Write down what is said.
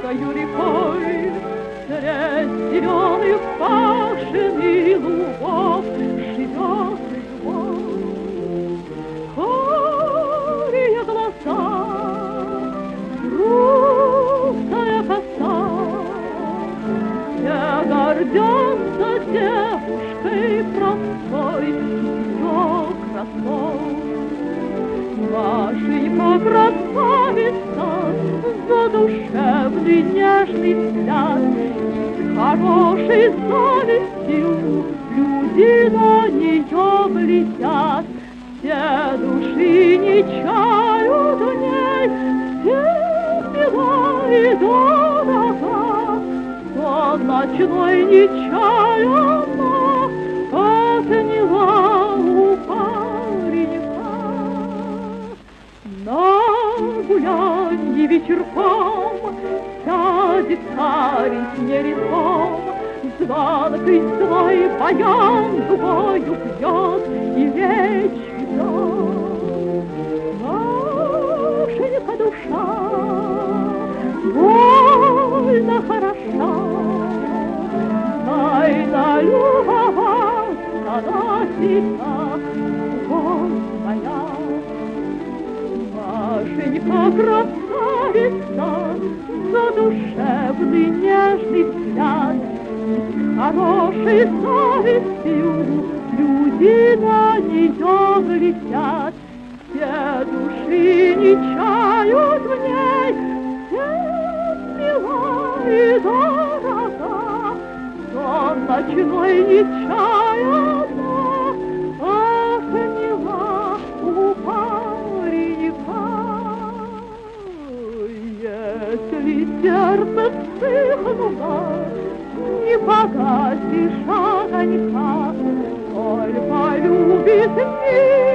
тихою рекой, средь зеленых пашин и лугов живет любовь. Карие глаза, грустная коса, все гордятся девушкой простой, ее красой. Машенька красавица, задушевный нежный взгляд, с хорошей завистью люди на нее глядят. Все души не чают в ней, все мила и дорога, сон ночной не чая она отняла у паренька. На гулянье вечерком сядет парень с нерезом, звонкой свой баян дугою пьет и речь ведет. Машенька душа больно хороша, тайно любоваться на тебя, гордая. Машенька красавица, задушевный нежный взгляд, с хорошей завистью люди на нее глядят. Все души не чают в ней, все мила и дорога, сон ночной не чая она отняла у паренька. Если сердце вспыхнуло, не погасишь огонька, коль полюбит мир.